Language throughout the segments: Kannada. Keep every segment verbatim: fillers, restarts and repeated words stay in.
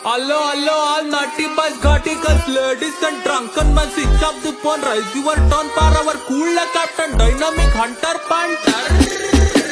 Hello, hello, all naughty boys, ghati girls, ladies and drunken men. Switch off the phone, rise your tone for our cool captain, dynamic hunter, panther.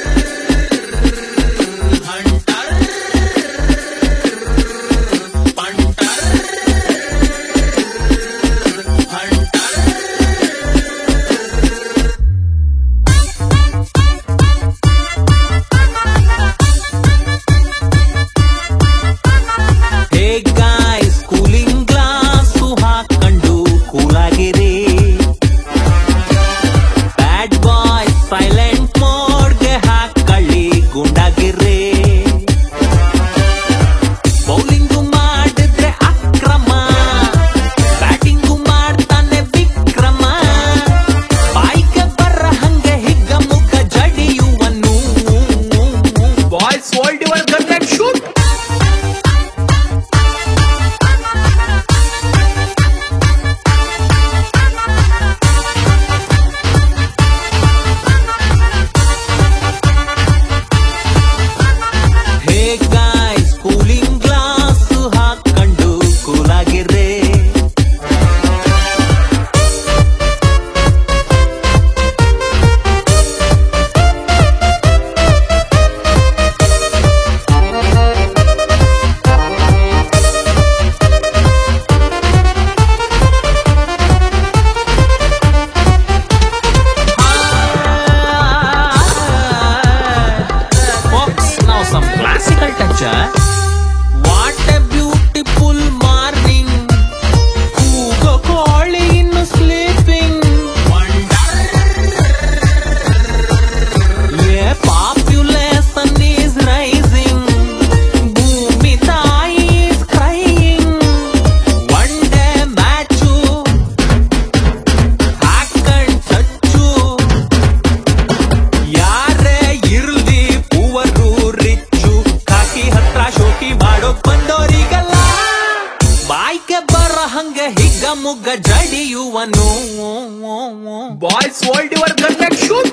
What a beautiful morning. Who calling in sleeping? Yeah, population is rising. Bhumi Thai is crying. One day matchu hakan chachu. Yare irli puvaru richu. Kaki hatra shoti ಮಾಡೋಕ್ ಬಂದೋರಿಗಲ್ಲ ಬಾಯ್ಗೆ ಬರ ಹಂಗ ಹಿಗ್ಗ ಮುಗ್ಗ ಜಡಿಯುವನು boys hold your gun and shoot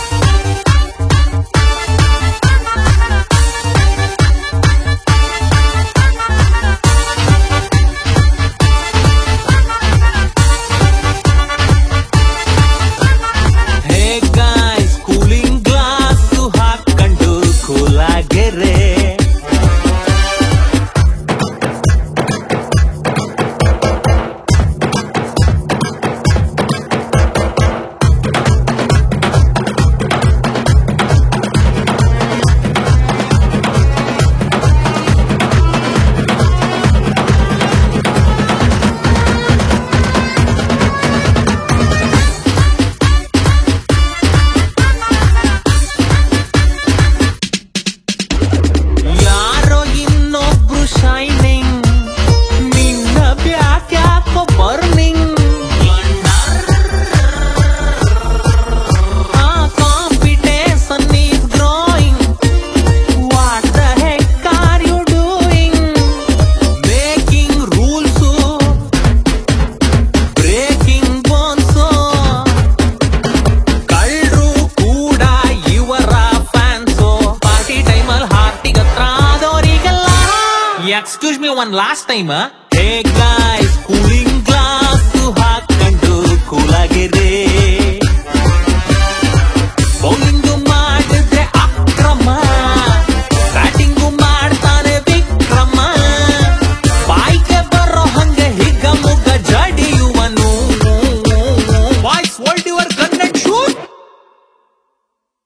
hey guys cooling glass ಹಾಕೊಂಡು ಕೂಲಾಗೆರೆ Excuse me one last time, huh? Hey guys, cooling glass to hakandu coolagire.